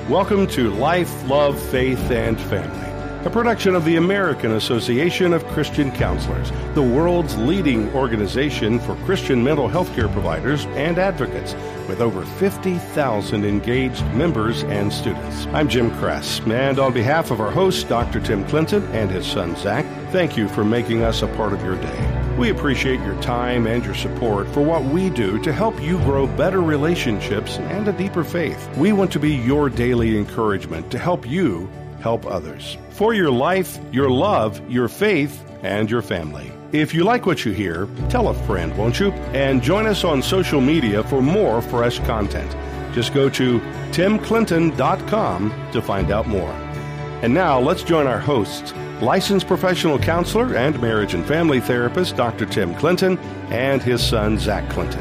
Welcome to Life, Love, Faith, and Family, a production of the American Association of Christian Counselors, the world's leading organization for Christian mental health care providers and advocates, with over 50,000 engaged members and students. I'm Jim Kress, and on behalf of our host, Dr. Tim Clinton, and his son, Zach, thank you for making us a part of your day. We appreciate your time and your support for what we do to help you grow better relationships and a deeper faith. We want to be your daily encouragement to help you help others. For your life, your love, your faith, and your family. If you like what you hear, tell a friend, won't you? And join us on social media for more fresh content. Just go to timclinton.com to find out more. And now let's join our hosts, licensed professional counselor and marriage and family therapist, Dr. Tim Clinton, and his son, Zach Clinton.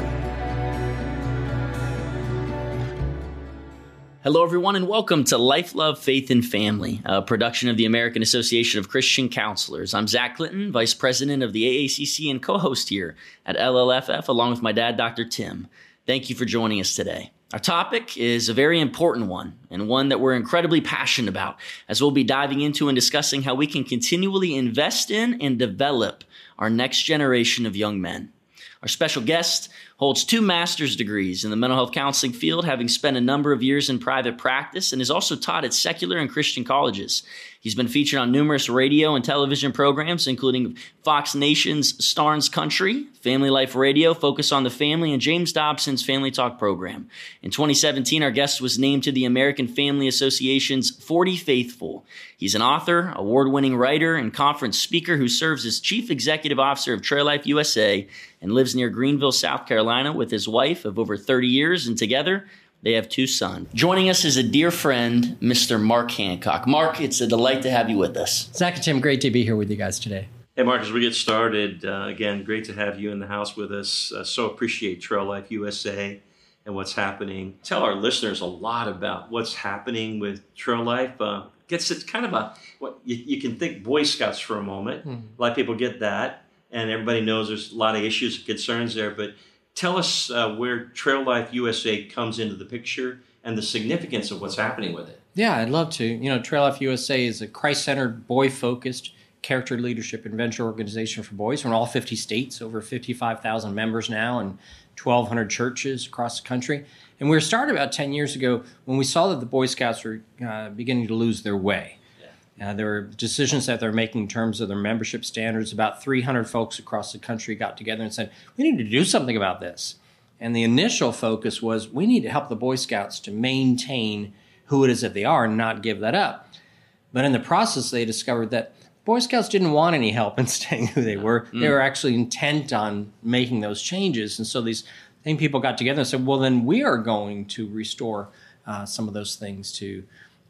Hello, everyone, and welcome to Life, Love, Faith, and Family, a production of the American Association of Christian Counselors. I'm Zach Clinton, Vice President of the AACC and co-host here at LLFF, along with my dad, Dr. Tim. Thank you for joining us today. Our topic is a very important one, and one that we're incredibly passionate about, as we'll be diving into and discussing how we can continually invest in and develop our next generation of young men. Our special guest holds 2 master's degrees in the mental health counseling field, having spent a number of years in private practice, and is also taught at secular and Christian colleges. He's been featured on numerous radio and television programs, including Fox Nation's Starnes Country, Family Life Radio, Focus on the Family, and James Dobson's Family Talk program. In 2017, our guest was named to the American Family Association's 40 Faithful. He's an author, award-winning writer, and conference speaker who serves as Chief Executive Officer of Trail Life USA and lives near Greenville, South Carolina with his wife of over 30 years, and together they have 2 sons. Joining us is a dear friend, Mr. Mark Hancock. Mark, it's a delight to have you with us. Zach and Tim, great to be here with you guys today. Hey, Mark, as we get started, again, great to have you in the house with us. So appreciate Trail Life USA and what's happening. Tell our listeners a lot about what's happening with Trail Life. It's kind of what you can think Boy Scouts for a moment. A lot of people get that, and everybody knows there's a lot of issues and concerns there, but tell us where Trail Life USA comes into the picture and the significance of what's happening with it. Yeah, I'd love to. You know, Trail Life USA is a Christ-centered, boy-focused character leadership and venture organization for boys. We're in all 50 states, over 55,000 members now, and 1,200 churches across the country. And we were started about 10 years ago when we saw that the Boy Scouts were beginning to lose their way. There were decisions that they're making in terms of their membership standards. About 300 folks across the country got together and said, we need to do something about this. And the initial focus was, we need to help the Boy Scouts to maintain who it is that they are and not give that up. But in the process, they discovered that Boy Scouts didn't want any help in staying who they were. They were actually intent on making those changes. And so these same people got together and said, well, then we are going to restore some of those things to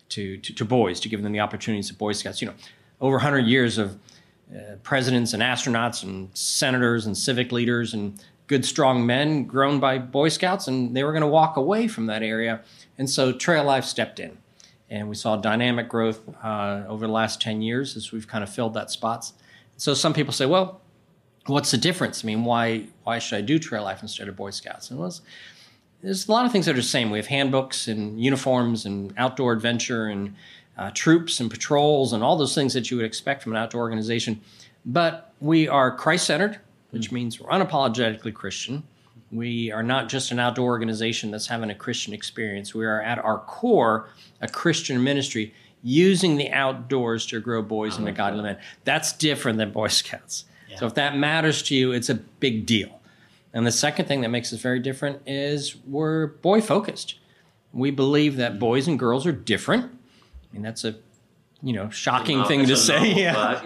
boys, to give them the opportunities of Boy Scouts. You know, over 100 years of presidents and astronauts and senators and civic leaders and good, strong men grown by Boy Scouts, and they were going to walk away from that area. And so Trail Life stepped in, and we saw dynamic growth over the last 10 years as we've kind of filled that spots. So some people say, well, what's the difference? I mean, why should I do Trail Life instead of Boy Scouts? And there's a lot of things that are the same. We have handbooks and uniforms and outdoor adventure and troops and patrols and all those things that you would expect from an outdoor organization. But we are Christ-centered, which means we're unapologetically Christian. We are not just an outdoor organization that's having a Christian experience. We are at our core a Christian ministry using the outdoors to grow boys into godly men. That's different than Boy Scouts. Yeah. So if that matters to you, it's a big deal. And the second thing that makes us very different is we're boy-focused. We believe that boys and girls are different. I mean, that's a shocking thing to say.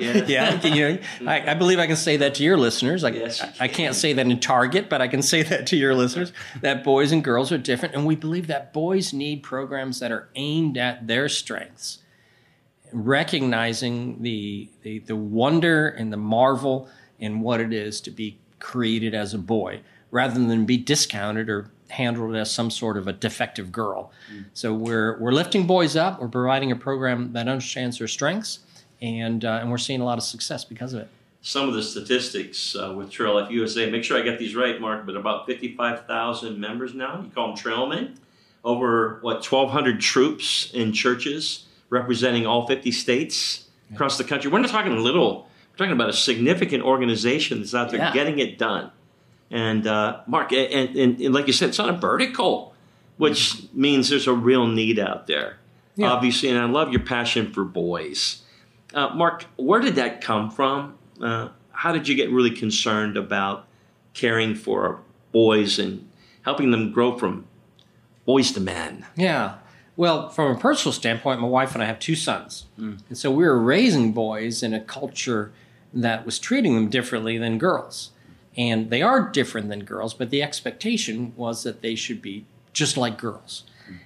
I believe I can say that to your listeners. I can't say that in Target, but I can say that to your listeners, that boys and girls are different. And we believe that boys need programs that are aimed at their strengths, recognizing the wonder and the marvel in what it is to be created as a boy, rather than be discounted or handled as some sort of a defective girl. So we're lifting boys up. We're providing a program that understands their strengths, and we're seeing a lot of success because of it. Some of the statistics with Trail Life USA, make sure I get these right, Mark, but about 55,000 members now. You call them trailmen. over, 1,200 troops in churches representing all 50 states across the country. We're not talking little. We're talking about a significant organization that's out there getting it done. And Mark, and like you said, it's on a vertical, which means there's a real need out there, obviously. And I love your passion for boys. Mark, where did that come from? How did you get really concerned about caring for boys and helping them grow from boys to men? Yeah. Well, from a personal standpoint, my wife and I have 2 sons. And so we were raising boys in a culture that was treating them differently than girls. And they are different than girls, but the expectation was that they should be just like girls.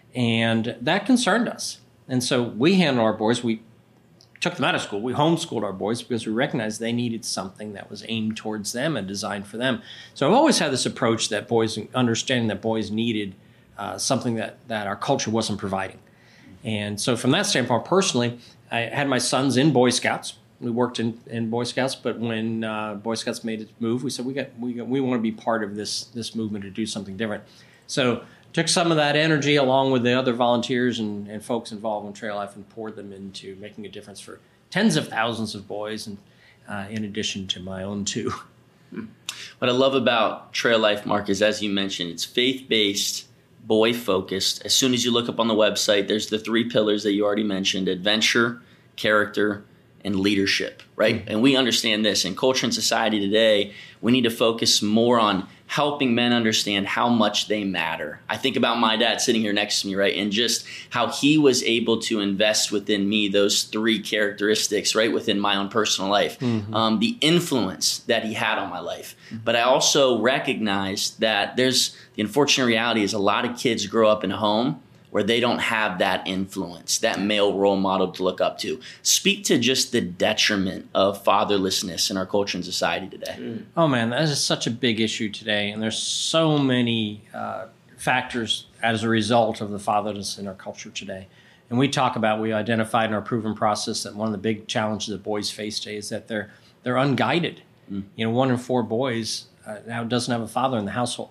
And that concerned us. And so we handled our boys. We took them out of school. We homeschooled our boys because we recognized they needed something that was aimed towards them and designed for them. So I've always had this approach that understanding that boys needed something that our culture wasn't providing. And so from that standpoint, personally, I had my sons in Boy Scouts. We worked in Boy Scouts, but when Boy Scouts made its move, we said we want to be part of this movement to do something different. So took some of that energy along with the other volunteers and folks involved in Trail Life and poured them into making a difference for tens of thousands of boys, and in addition to my own 2. What I love about Trail Life, Mark, is, as you mentioned, it's faith-based, boy-focused. As soon as you look up on the website, there's the 3 pillars that you already mentioned: adventure, character, and leadership, right? And we understand this. In culture and society today, we need to focus more on helping men understand how much they matter. I think about my dad sitting here next to me, right? And just how he was able to invest within me those 3 characteristics, right? Within my own personal life. The influence that he had on my life. But I also recognize that the unfortunate reality is a lot of kids grow up in a home where they don't have that influence, that male role model to look up to. Speak to just the detriment of fatherlessness in our culture and society today. Oh, man, that is such a big issue today. And there's so many factors as a result of the fatherlessness in our culture today. And we identified in our proven process that one of the big challenges that boys face today is that they're unguided. 1 in 4 boys now doesn't have a father in the household.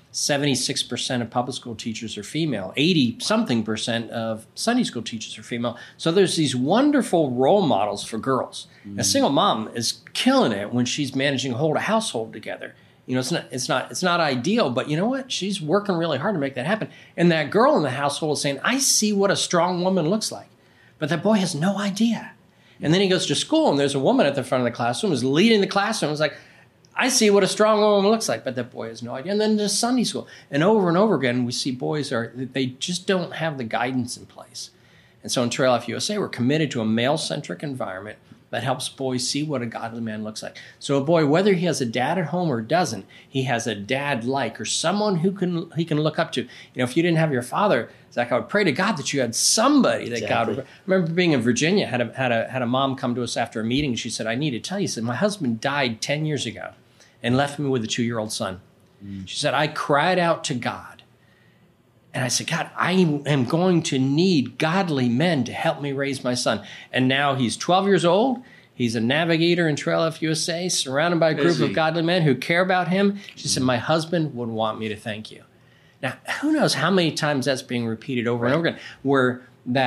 76% of public school teachers are female. 80-something% of Sunday school teachers are female. So there's these wonderful role models for girls. A single mom is killing it when she's managing to hold a household together. It's not ideal, but you know what? She's working really hard to make that happen. And that girl in the household is saying, "I see what a strong woman looks like," but that boy has no idea. And then he goes to school, and there's a woman at the front of the classroom who's leading the classroom. It's like, "I see what a strong woman looks like," but that boy has no idea. And then there's Sunday school. And over again, we see boys they just don't have the guidance in place. And so in Trail Life USA, we're committed to a male-centric environment that helps boys see what a godly man looks like. So a boy, whether he has a dad at home or doesn't, he has a dad like, or someone he can look up to. If you didn't have your father, Zach, I would pray to God that you had somebody that God would. I remember being in Virginia, had a mom come to us after a meeting. She said, "I need to tell you," she said, "my husband died 10 years ago and left me with a 2-year-old son." She said, "I cried out to God. And I said, God, I am going to need godly men to help me raise my son." And now he's 12 years old. He's a navigator in Trail Life USA, surrounded by a group of godly men who care about him. She said, "My husband would want me to thank you." Now, who knows how many times that's being repeated over and over again, where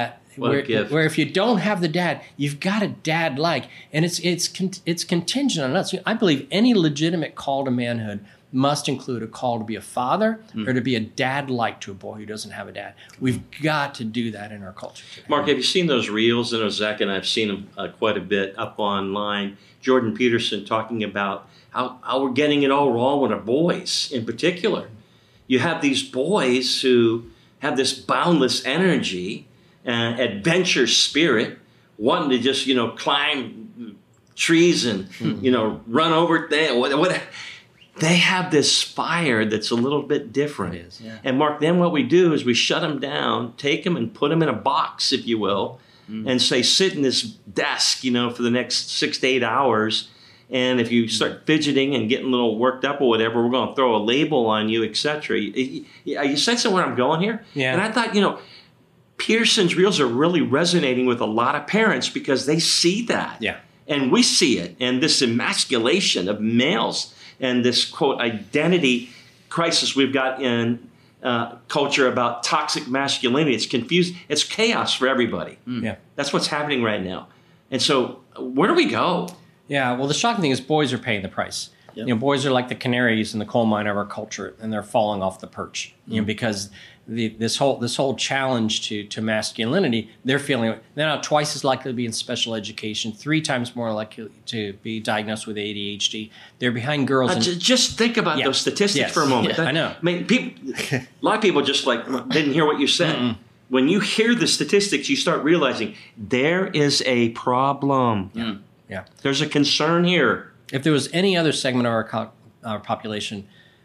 if you don't have the dad, you've got a dad like, and it's contingent on us. I believe any legitimate call to manhood must include a call to be a father or to be a dad like to a boy who doesn't have a dad. We've got to do that in our culture today. Mark, have you seen those reels? I know Zach and I have seen them quite a bit up online. Jordan Peterson talking about how we're getting it all wrong with our boys in particular. You have these boys who have this boundless energy, adventure spirit, wanting to just, climb trees and, run over things. They have this fire that's a little bit different. It is, yeah. And Mark, then what we do is we shut them down, take them and put them in a box, if you will, and say, sit in this desk, for the next 6 to 8 hours. And if you start fidgeting and getting a little worked up or whatever, we're going to throw a label on you, etc. Are you sensing where I'm going here? Yeah. And I thought, Peterson's reels are really resonating with a lot of parents because they see that. Yeah. And we see it. And this emasculation of males and this, quote, identity crisis we've got in culture about toxic masculinity. It's confused. It's chaos for everybody. Yeah. That's what's happening right now. And so where do we go? Yeah, well, the shocking thing is boys are paying the price. Yep. Boys are like the canaries in the coal mine of our culture, and they're falling off the perch. Because this whole challenge to masculinity, they're feeling they're now twice as likely to be in special education, 3 times more likely to be diagnosed with ADHD. They're behind girls. Just think about those statistics for a moment. Yeah, I know. I mean, a lot of people just didn't hear what you said. When you hear the statistics, you start realizing there is a problem. Yeah. There's a concern here. If there was any other segment of our population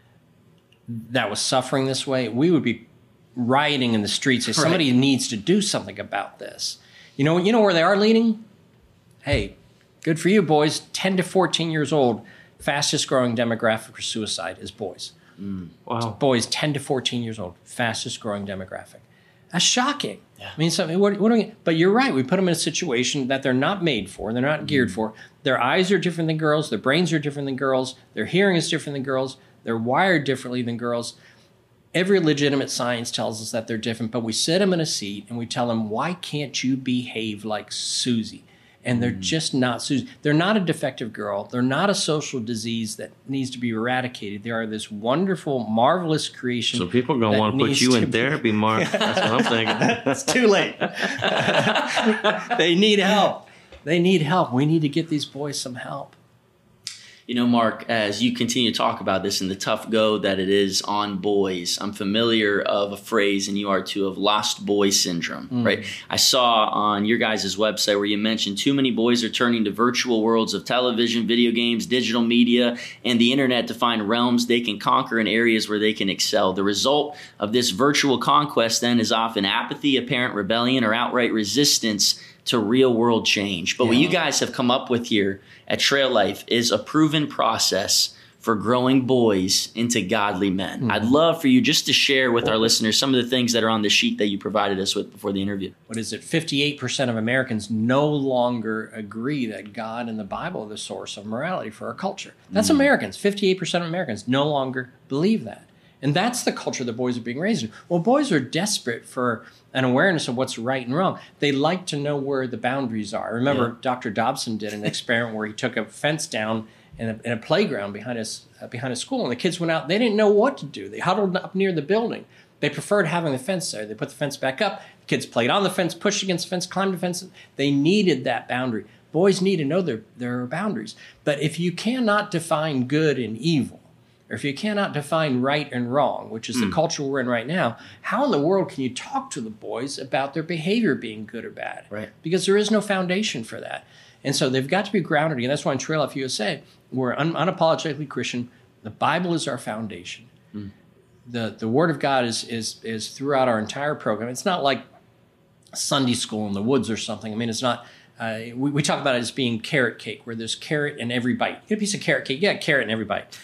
that was suffering this way, we would be rioting in the streets. If somebody needs to do something about this. You know where they are leading? Hey, good for you, boys. 10 to 14 years old, fastest growing demographic for suicide is boys. Wow. Boys 10 to 14 years old, fastest growing demographic. That's shocking. Yeah. I mean, what do we? But you're right. We put them in a situation that they're not made for. They're not geared for. Their eyes are different than girls. Their brains are different than girls. Their hearing is different than girls. They're wired differently than girls. Every legitimate science tells us that they're different, but we sit them in a seat and we tell them, why can't you behave like Susie? And they're just not Susie. They're not a defective girl. They're not a social disease that needs to be eradicated. They are this wonderful, marvelous creation. So people are going to want to put you in therapy, Mark. That's what I'm thinking. It's too late. They need help. They need help. We need to get these boys some help. Mark, as you continue to talk about this and the tough go that it is on boys, I'm familiar of a phrase, and you are too, of lost boy syndrome, right? I saw on your guys' website where you mentioned too many boys are turning to virtual worlds of television, video games, digital media, and the internet to find realms they can conquer in areas where they can excel. The result of this virtual conquest then is often apathy, apparent rebellion, or outright resistance to real world change. But what you guys have come up with here at Trail Life is a proven process for growing boys into godly men. I'd love for you just to share with our listeners some of the things that are on the sheet that you provided us with before the interview. What is it? 58% of Americans no longer agree that God and the Bible are the source of morality for our culture. That's Americans. 58% of Americans no longer believe that. And that's the culture that boys are being raised in. Well, boys are desperate for an awareness of what's right and wrong. They like to know where the boundaries are. I remember Dr. Dobson did an experiment where he took a fence down in a playground behind a school, and the kids went out. They didn't know what to do. They huddled up near the building. They preferred having the fence there. They put the fence back up. The kids played on the fence, pushed against the fence, climbed the fence. They needed that boundary. Boys need to know there are boundaries. But if you cannot define good and evil, or if you cannot define right and wrong, which is the culture we're in right now, how in the world can you talk to the boys about their behavior being good or bad? Right. Because there is no foundation for that. And so they've got to be grounded. And that's why in Trail Life USA, we're unapologetically Christian. The Bible is our foundation. The Word of God is throughout our entire program. It's not like Sunday school in the woods or something. I mean, it's not. We talk about it as being carrot cake, where there's carrot in every bite. You get a piece of carrot cake, you got carrot in every bite.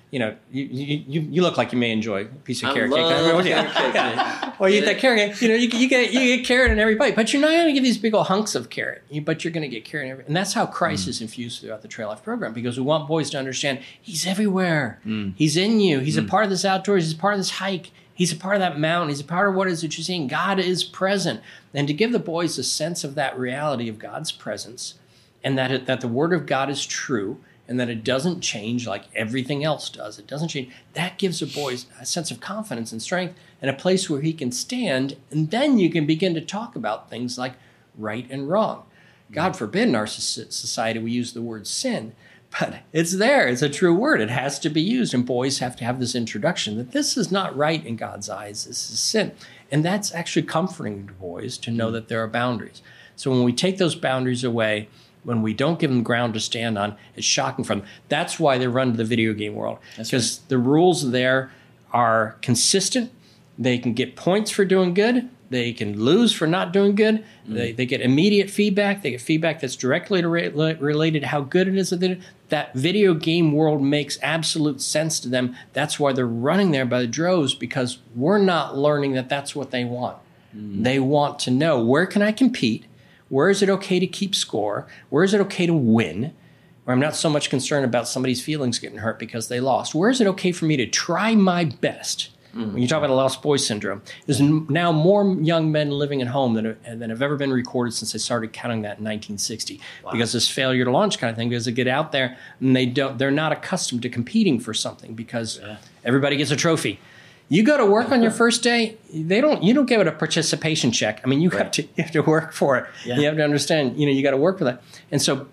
You look like you may enjoy a piece of carrot cake. Well, you eat that carrot cake. You get carrot in every bite, but you're not going to get these big old hunks of carrot. But you're going to get carrot in every. And that's how Christ is infused throughout the Trail Life program, because we want boys to understand He's everywhere. He's in you. He's a part of this outdoors. He's a part of this hike. He's a part of that mountain. He's a part of what is that you're seeing. God is present, and to give the boys a sense of that reality of God's presence, and that the Word of God is true. And that it doesn't change like everything else does. It doesn't change. That gives the boys a sense of confidence and strength and a place where he can stand. And then you can begin to talk about things like right and wrong. God forbid in our society we use the word sin, but it's there. It's a true word. It has to be used. And boys have to have this introduction that this is not right in God's eyes. This is sin. And that's actually comforting to boys to know that there are boundaries. So when we take those boundaries away, when we don't give them ground to stand on, it's shocking for them. That's why they run to the video game world. Because the rules there are consistent. They can get points for doing good. They can lose for not doing good. They get immediate feedback. They get feedback that's directly related to how good it is that they do. That video game world makes absolute sense to them. That's why they're running there by the droves, because we're not learning that that's what they want. They want to know, where can I compete? Where is it okay to keep score? Where is it okay to win? Where I'm not so much concerned about somebody's feelings getting hurt because they lost. Where is it okay for me to try my best When you talk about a lost boys syndrome, there's now more young men living at home than have ever been recorded since they started counting that in 1960. Wow. Because this failure to launch kind of thing, because they get out there and they're not accustomed to competing for something because everybody gets a trophy. You go to work on your first day, you don't give it a participation check. I mean, you have to work for it. Yeah. You have to understand, you got to work for that. And so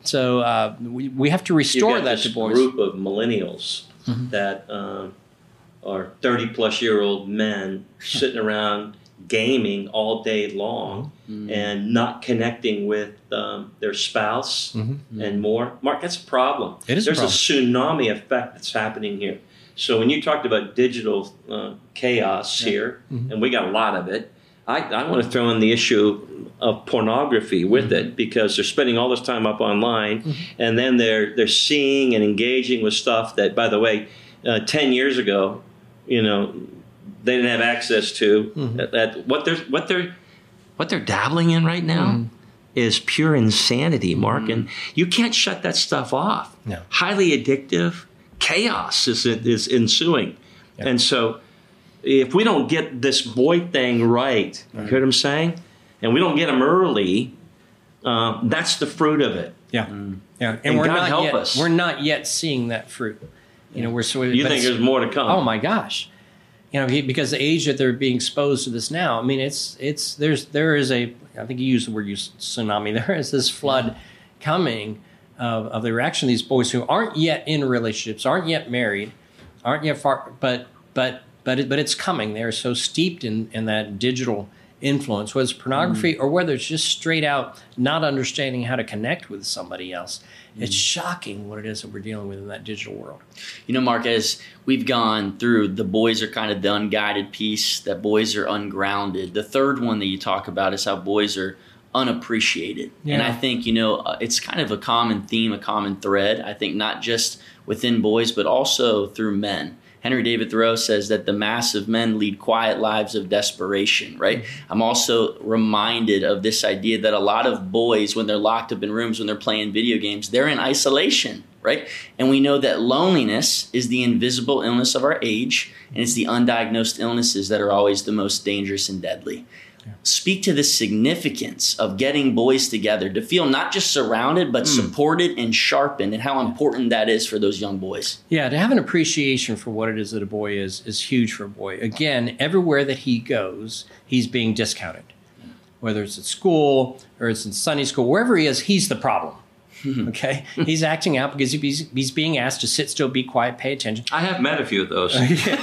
we have to restore that to boys. Group of millennials that are 30-plus-year-old men sitting around gaming all day long and not connecting with their spouse and more. Mark, that's a problem. There's a tsunami effect that's happening here. So when you talked about digital chaos here, and we got a lot of it, I want to throw in the issue of pornography with it, because they're spending all this time up online, and then they're seeing and engaging with stuff that, by the way, 10 years ago, they didn't have access to. That what they're dabbling in right now is pure insanity, Mark, and you can't shut that stuff off. No. Highly addictive. Chaos is ensuing. Yeah. And so if we don't get this boy thing right, you hear what I'm saying? And we don't get them early, that's the fruit of it. Yeah. Yeah. And we're God help us. We're not yet seeing that fruit. You think there's more to come? Oh my gosh. Because the age that they're being exposed to this now, I mean, there is a, I think you used the word tsunami, there is this flood coming of the reaction of these boys who aren't yet in relationships, aren't yet married, aren't yet far, but it's coming. They're so steeped in that digital influence, whether it's pornography or whether it's just straight out not understanding how to connect with somebody else. It's shocking what it is that we're dealing with in that digital world. Mark, as we've gone through, the boys are kind of the unguided piece, that boys are ungrounded. The third one that you talk about is how boys are unappreciated. Yeah. And I think, it's kind of a common theme, a common thread, I think, not just within boys, but also through men. Henry David Thoreau says that the mass of men lead quiet lives of desperation, right? I'm also reminded of this idea that a lot of boys, when they're locked up in rooms, when they're playing video games, they're in isolation, right? And we know that loneliness is the invisible illness of our age, and it's the undiagnosed illnesses that are always the most dangerous and deadly. Yeah. Speak to the significance of getting boys together to feel not just surrounded, but supported and sharpened, and how important that is for those young boys. Yeah, to have an appreciation for what it is that a boy is huge for a boy. Again, everywhere that he goes, he's being discounted. Whether it's at school or it's in Sunday school, wherever he is, he's the problem. Okay, he's acting out because he's being asked to sit still, be quiet, pay attention. I have met a few of those.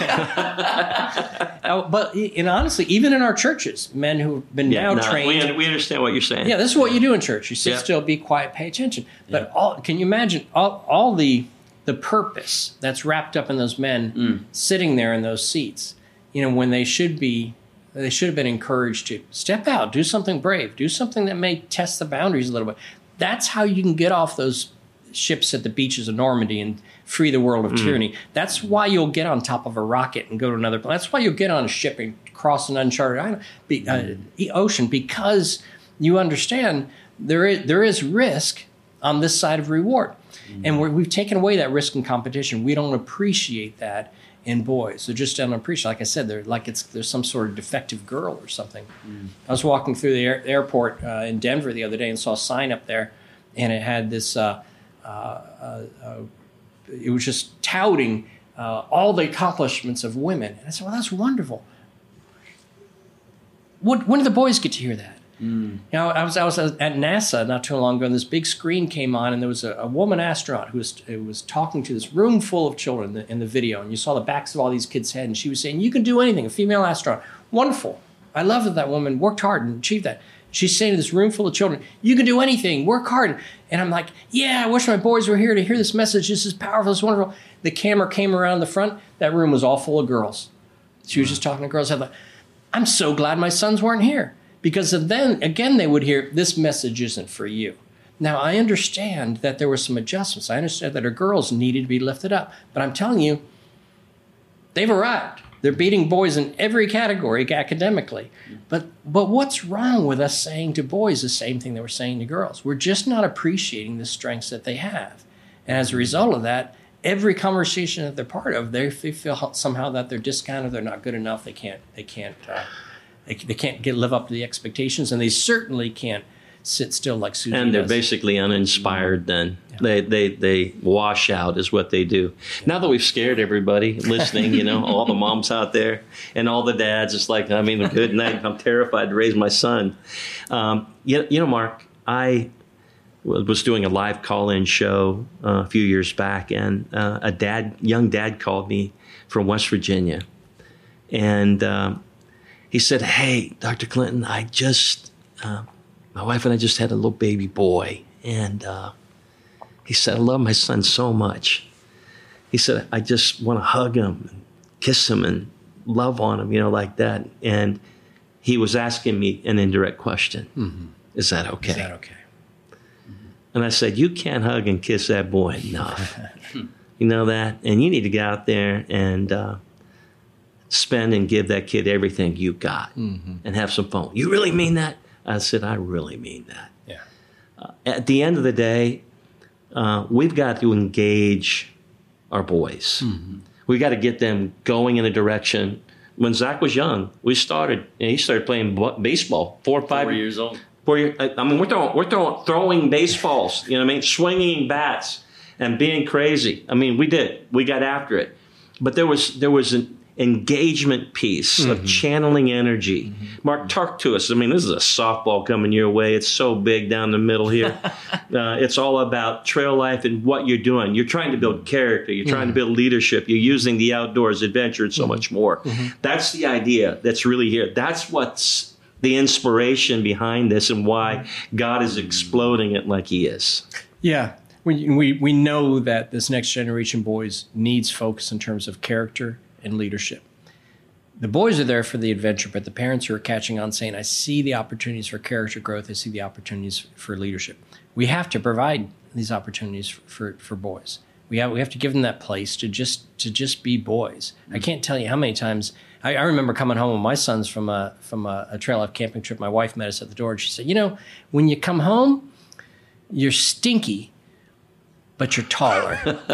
But honestly, even in our churches, men who've been trained. We understand what you're saying. Yeah, this is what you do in church. You sit still, be quiet, pay attention. But can you imagine all the purpose that's wrapped up in those men sitting there in those seats? When they should have been encouraged to step out, do something brave, do something that may test the boundaries a little bit. That's how you can get off those ships at the beaches of Normandy and free the world of tyranny. That's why you'll get on top of a rocket and go to another place. That's why you'll get on a ship and cross an uncharted ocean, because you understand there is risk on this side of reward. And we've taken away that risk in competition. We don't appreciate that in boys. They just don't appreciate. Like I said, there's some sort of defective girl or something. I was walking through the airport in Denver the other day and saw a sign up there, and it had this. It was just touting all the accomplishments of women. And I said, "Well, that's wonderful. When do the boys get to hear that?" I was at NASA not too long ago, and this big screen came on, and there was a woman astronaut who was talking to this room full of children in the video, and you saw the backs of all these kids' heads, and she was saying, "You can do anything." A female astronaut, wonderful. I love that woman worked hard and achieved that. She's saying to this room full of children, "You can do anything. Work hard." And I'm like, "Yeah, I wish my boys were here to hear this message. This is powerful. This is wonderful." The camera came around the front. That room was all full of girls. She was just talking to girls. I'm so glad my sons weren't here. Because then, again, they would hear, this message isn't for you. Now, I understand that there were some adjustments. I understand that our girls needed to be lifted up. But I'm telling you, they've arrived. They're beating boys in every category academically. But what's wrong with us saying to boys the same thing that we're saying to girls? We're just not appreciating the strengths that they have. And as a result of that, every conversation that they're part of, they feel somehow that they're discounted, they're not good enough, they can't live up to the expectations, and they certainly can't sit still like Susie And they're does. basically uninspired then. Yeah. They wash out is what they do. Yeah. Now that we've scared everybody listening, all the moms out there and all the dads, it's like, good night. I'm terrified to raise my son. Mark, I was doing a live call-in show a few years back, and a young dad called me from West Virginia. And he said, "Hey, Dr. Clinton, my wife and I just had a little baby boy." And he said, "I love my son so much." He said, "I just want to hug him and kiss him and love on him, like that." And he was asking me an indirect question. Mm-hmm. Is that okay? Is that okay? And I said, "You can't hug and kiss that boy enough." You know that? And you need to get out there and spend and give that kid everything you got, mm-hmm. and have some fun. "You really mean that?" I said, "I really mean that." Yeah. At the end of the day, we've got to engage our boys. Mm-hmm. We got to get them going in a direction. When Zach was young, he started playing baseball, 4 or 5 years old. We're throwing baseballs, swinging bats and being crazy. We did. We got after it. But there was an engagement piece, mm-hmm. of channeling energy. Mm-hmm. Mark, talk to us. This is a softball coming your way. It's so big down the middle here. It's all about trail life and what you're doing. You're trying to build character. You're trying to build leadership. You're using the outdoors, adventure, and so much more. Mm-hmm. That's the idea that's really here. That's what's the inspiration behind this and why God is exploding it like he is. Yeah. We know that this next generation boys needs focus in terms of character and leadership. The boys are there for the adventure, but the parents are catching on saying, "I see the opportunities for character growth. I see the opportunities for leadership." We have to provide these opportunities for boys. We have to give them that place to just be boys. Mm-hmm. I can't tell you how many times I remember coming home with my sons from a trail life camping trip. My wife met us at the door and she said, "When you come home, you're stinky, but you're taller."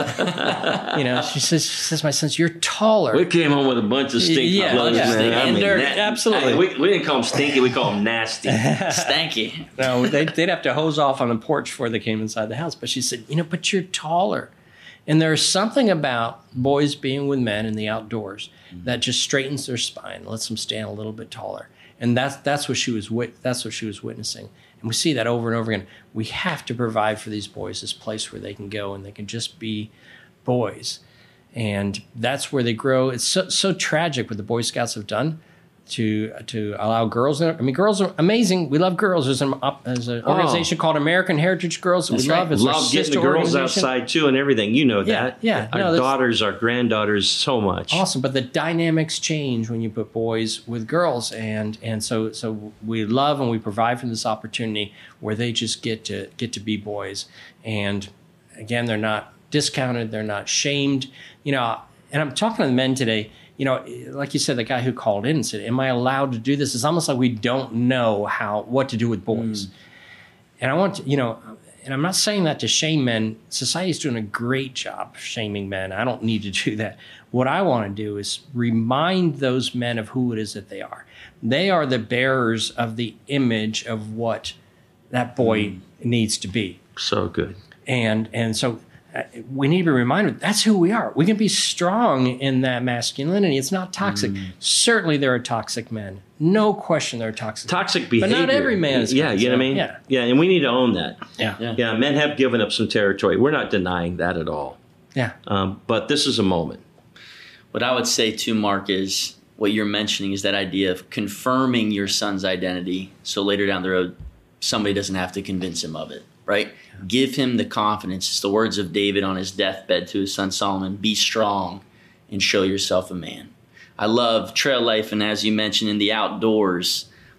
She says, "My sons, you're taller." We came home with a bunch of stinky clothes, man. Absolutely. We didn't call them stinky, we call them nasty. Stanky. No, they'd have to hose off on the porch before they came inside the house. But she said, "But you're taller." And there's something about boys being with men in the outdoors that just straightens their spine, lets them stand a little bit taller. And that's what she was witnessing. And we see that over and over again. We have to provide for these boys this place where they can go and they can just be boys. And that's where they grow. It's so tragic what the Boy Scouts have done to allow girls in. Girls are amazing. We love girls. There's an organization called American Heritage Girls that we love. It's love getting the girls outside too and everything. You know that. Yeah. Our daughters, our granddaughters, so much. Awesome. But the dynamics change when you put boys with girls, and so we love and we provide for this opportunity where they just get to be boys. And again, they're not discounted. They're not shamed. And I'm talking to the men today. Like you said, the guy who called in and said, "Am I allowed to do this?" It's almost like we don't know what to do with boys. And I want to, and I'm not saying that to shame men. Society's doing a great job shaming men. I don't need to do that. What I want to do is remind those men of who it is that they are. They are the bearers of the image of what that boy needs to be. So good. And so we need to be reminded that's who we are. We can be strong in that masculinity. It's not toxic. Certainly there are toxic men. No question there are toxic behavior. But not every man is. Yeah, you know what I mean? Yeah, and we need to own that. Yeah. Men have given up some territory. We're not denying that at all. Yeah. But this is a moment. What I would say too, Mark, is what you're mentioning is that idea of confirming your son's identity so later down the road somebody doesn't have to convince him of it, right? Give him the confidence. It's the words of David on his deathbed to his son Solomon. Be strong and show yourself a man. I love trail life, and as you mentioned, in the outdoors,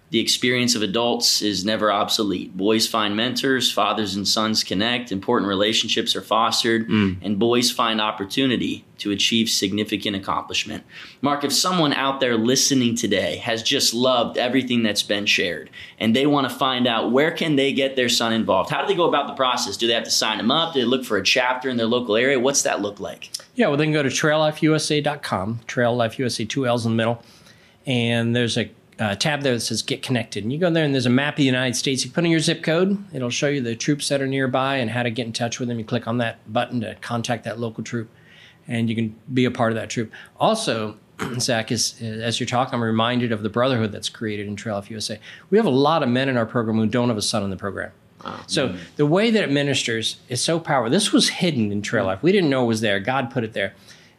The experience of adults is never obsolete. Boys find mentors, fathers and sons connect, important relationships are fostered, and boys find opportunity to achieve significant accomplishment. Mark, if someone out there listening today has just loved everything that's been shared and they want to find out where can they get their son involved, how do they go about the process? Do they have to sign him up? Do they look for a chapter in their local area? What's that look like? Yeah, well, they can go to traillifeusa.com, Trail Life USA, 2 L's in the middle, and there's a tab there that says Get Connected. And you go there and there's a map of the United States. You put in your zip code. It'll show you the troops that are nearby and how to get in touch with them. You click on that button to contact that local troop, and you can be a part of that troop. Also, Zach, as you're talking, I'm reminded of the brotherhood that's created in Trail Life USA. We have a lot of men in our program who don't have a son in the program. So the way that it ministers is so powerful. This was hidden in Trail Life. We didn't know it was there. God put it there.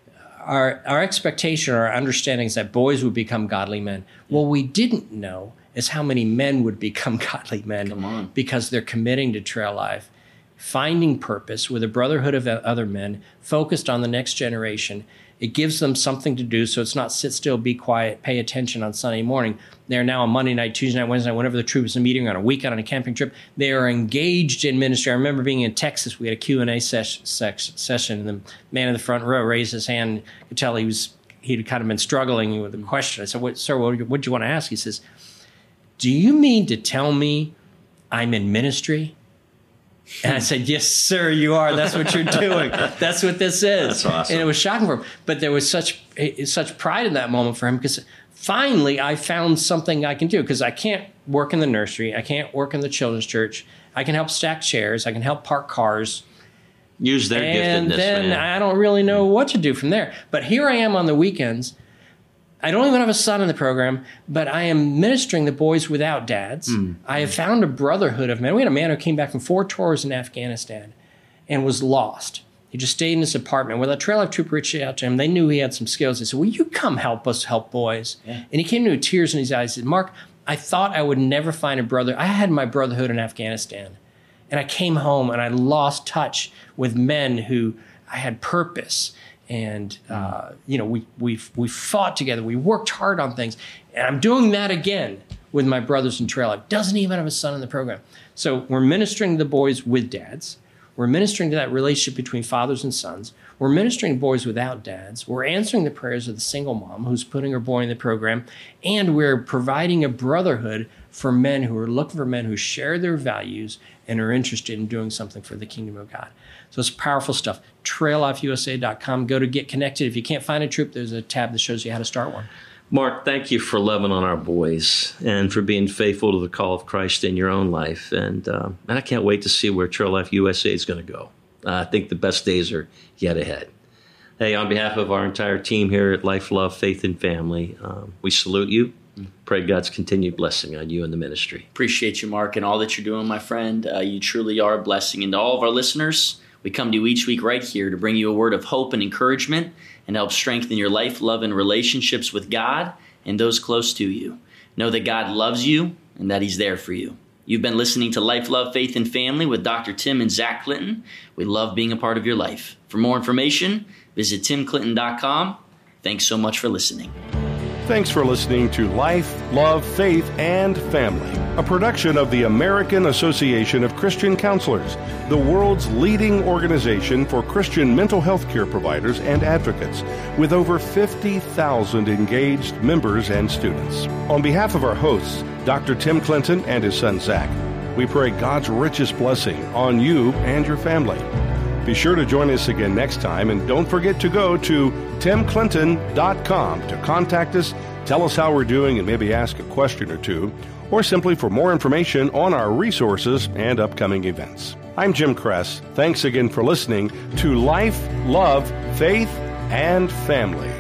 Our expectation, our understanding is that boys would become godly men. What we didn't know is how many men would become godly men because they're committing to Trail Life, finding purpose with a brotherhood of other men focused on the next generation. It gives them something to do, so it's not sit still, be quiet, pay attention on Sunday morning. They're now on Monday night, Tuesday night, Wednesday night, whenever the troop is meeting, on a weekend, on a camping trip. They are engaged in ministry. I remember being in Texas. We had a Q&A session, and the man in the front row raised his hand. You could tell he'd kind of been struggling with the question. I said, Sir, what do you want to ask? He says, do you mean to tell me I'm in ministry? And I said, yes, sir, you are. That's what you're doing. That's what this is. That's awesome. And it was shocking for him. But there was such pride in that moment for him because finally I found something I can do, because I can't work in the nursery. I can't work in the children's church. I can help stack chairs. I can help park cars. Use their giftedness. And then I don't really know what to do from there. But here I am on the weekends. I don't even have a son in the program, but I am ministering to boys without dads. I have found a brotherhood of men. We had a man who came back from 4 tours in Afghanistan and was lost. He just stayed in his apartment. Well, a Trail Life trooper reached out to him. They knew he had some skills. They said, will you come help us help boys? Yeah. And he came to with tears in his eyes. He said, Mark, I thought I would never find a brother. I had my brotherhood in Afghanistan. And I came home and I lost touch with men who I had purpose. And, we fought together. We worked hard on things. And I'm doing that again with my brothers in Trail Life. Doesn't even have a son in the program. So we're ministering to the boys with dads. We're ministering to that relationship between fathers and sons. We're ministering to boys without dads. We're answering the prayers of the single mom who's putting her boy in the program. And we're providing a brotherhood for men who are looking for men who share their values and are interested in doing something for the kingdom of God. So it's powerful stuff. traillifeusa.com. Go to Get Connected. If you can't find a troop, there's a tab that shows you how to start one. Mark, thank you for loving on our boys and for being faithful to the call of Christ in your own life. And I can't wait to see where Trail Life USA is going to go. I think the best days are yet ahead. Hey, on behalf of our entire team here at Life, Love, Faith, and Family, we salute you. Pray God's continued blessing on you and the ministry. Appreciate you, Mark, and all that you're doing, my friend. You truly are a blessing. And to all of our listeners, we come to you each week right here to bring you a word of hope and encouragement and help strengthen your life, love, and relationships with God and those close to you. Know that God loves you and that He's there for you. You've been listening to Life, Love, Faith, and Family with Dr. Tim and Zach Clinton. We love being a part of your life. For more information, visit timclinton.com. Thanks so much for listening. Thanks for listening to Life, Love, Faith, and Family, a production of the American Association of Christian Counselors, the world's leading organization for Christian mental health care providers and advocates, with over 50,000 engaged members and students. On behalf of our hosts, Dr. Tim Clinton and his son Zach, we pray God's richest blessing on you and your family. Be sure to join us again next time, and don't forget to go to timclinton.com to contact us, tell us how we're doing, and maybe ask a question or two, or simply for more information on our resources and upcoming events. I'm Jim Kress. Thanks again for listening to Life, Love, Faith, and Family.